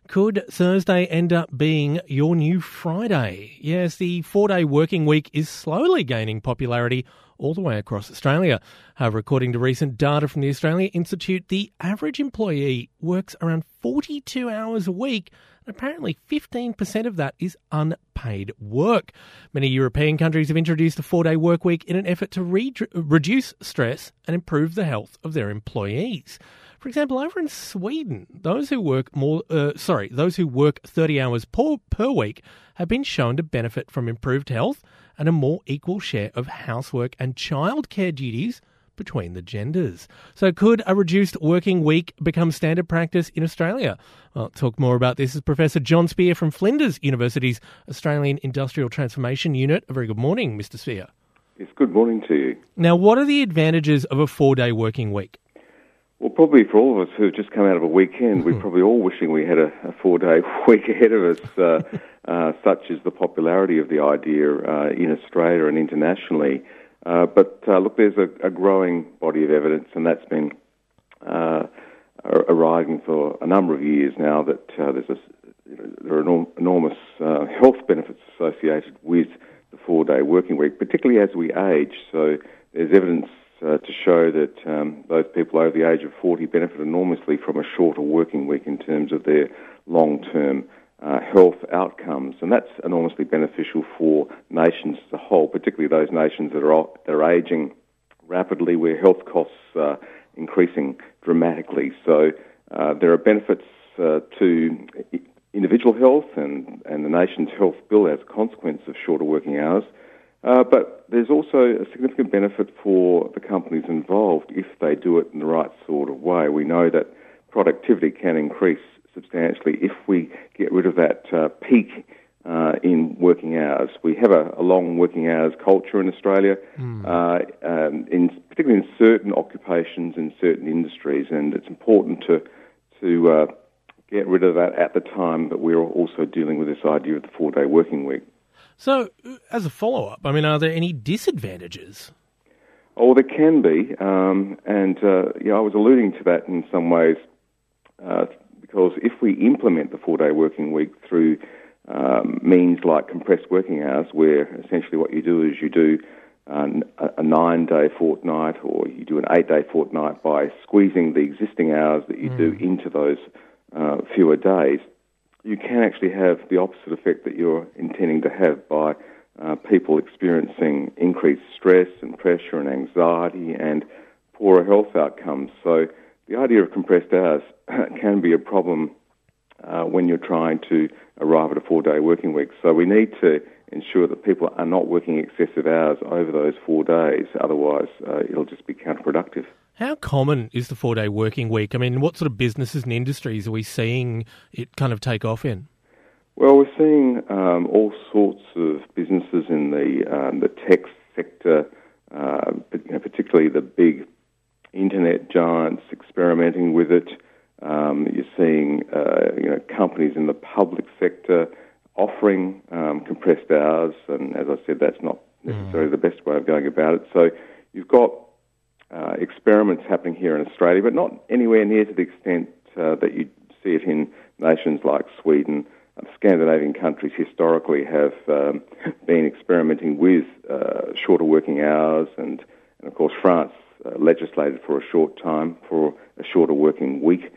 Could Thursday end up being your new Friday? Yes, the 4-day working week is slowly gaining popularity all the way across Australia. However, according to recent data from the Australia Institute, the average employee works around 42 hours a week, and apparently 15% of that is unpaid work. Many European countries have introduced a 4-day work week in an effort to reduce stress and improve the health of their employees. For example, over in Sweden, those who work 30 hours per week have been shown to benefit from improved health and a more equal share of housework and childcare duties between the genders. So could a reduced working week become standard practice in Australia? Well, talk more about this is Professor John Spear from Flinders University's Australian Industrial Transformation Unit. A very good morning, Mr. Spear. Yes, good morning to you. Now, what are the advantages of a 4-day working week? Well, probably for all of us who've just come out of a weekend, we're probably all wishing we had a 4-day week ahead of us, such is the popularity of the idea in Australia and internationally. But look, there's a growing body of evidence, and that's been arising for a number of years now, that there are enormous health benefits associated with the 4-day working week, particularly as we age. So there's evidence to show that those people over the age of 40 benefit enormously from a shorter working week in terms of their long-term health outcomes. And that's enormously beneficial for nations as a whole, particularly those nations that are aging rapidly, where health costs are increasing dramatically. So there are benefits to individual health and the nation's health bill as a consequence of shorter working hours. But there's also a significant benefit for the companies involved if they do it in the right sort of way. We know that productivity can increase substantially if we get rid of that peak in working hours. We have a long working hours culture in Australia, particularly in certain occupations and certain industries, and it's important to get rid of that at the time that we're also dealing with this idea of the 4-day working week. So, as a follow-up, are there any disadvantages? Oh, there can be, I was alluding to that in some ways, because if we implement the 4-day working week through means like compressed working hours, where essentially what you do is you do a 9-day fortnight, or you do an 8-day fortnight by squeezing the existing hours that you do into those fewer days, you can actually have the opposite effect that you're intending to have by people experiencing increased stress and pressure and anxiety and poorer health outcomes. So the idea of compressed hours can be a problem when you're trying to arrive at a 4-day working week. So we need to ensure that people are not working excessive hours over those 4 days. Otherwise, it'll just be counterproductive. How common is the 4-day working week? What sort of businesses and industries are we seeing it kind of take off in? Well, we're seeing all sorts of businesses in the tech sector, particularly the big internet giants experimenting with it. You're seeing companies in the public sector offering compressed hours, and as I said, that's not necessarily the best way of going about it. So you've got experiments happening here in Australia, but not anywhere near to the extent that you see it in nations like Sweden. Scandinavian countries historically have been experimenting with shorter working hours, and of course France legislated for a short time for a shorter working week,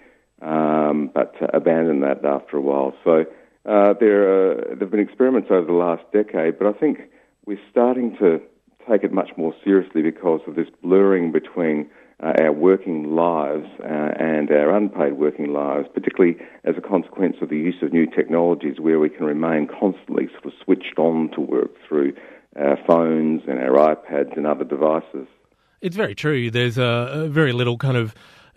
but abandoned that after a while. So there have been experiments over the last decade, but I think we're starting to take it much more seriously because of this blurring between our working lives and our unpaid working lives, particularly as a consequence of the use of new technologies where we can remain constantly sort of switched on to work through our phones and our iPads and other devices. It's very true. There's a very little kind of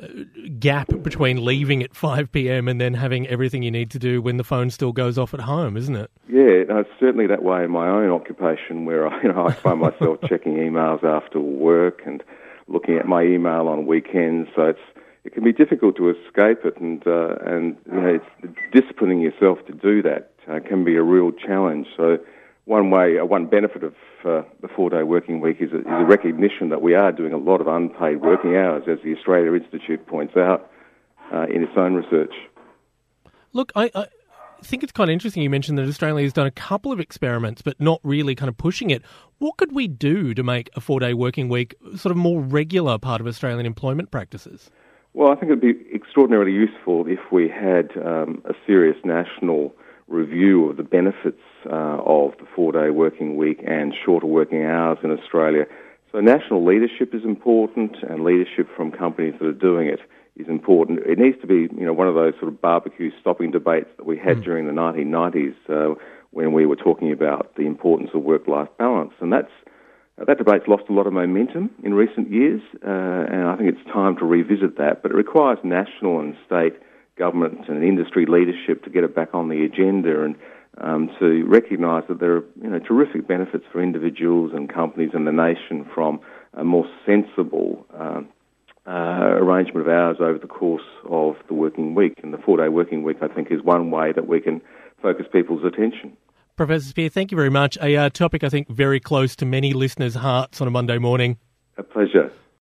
gap between leaving at 5 p.m. and then having everything you need to do when the phone still goes off at home, isn't it? Yeah, no, it's certainly that way in my own occupation, where I find myself checking emails after work and looking at my email on weekends. So it can be difficult to escape it, and it's disciplining yourself to do that can be a real challenge. So one benefit of the 4-day working week is a recognition that we are doing a lot of unpaid working hours, as the Australia Institute points out in its own research. Look, I think it's kind of interesting you mentioned that Australia has done a couple of experiments but not really kind of pushing it. What could we do to make a 4-day working week sort of more regular part of Australian employment practices? Well, I think it would be extraordinarily useful if we had a serious national review of the benefits of the 4-day working week and shorter working hours in Australia. So national leadership is important, and leadership from companies that are doing it is important. It needs to be, one of those sort of barbecue stopping debates that we had during the 1990s when we were talking about the importance of work-life balance. And that debate's lost a lot of momentum in recent years, and I think it's time to revisit that. But it requires national and state government and industry leadership to get it back on the agenda and to recognise that there are terrific benefits for individuals and companies and the nation from a more sensible arrangement of hours over the course of the working week. And the 4-day working week, I think, is one way that we can focus people's attention. Professor Spear, thank you very much. A topic, I think, very close to many listeners' hearts on a Monday morning. A pleasure.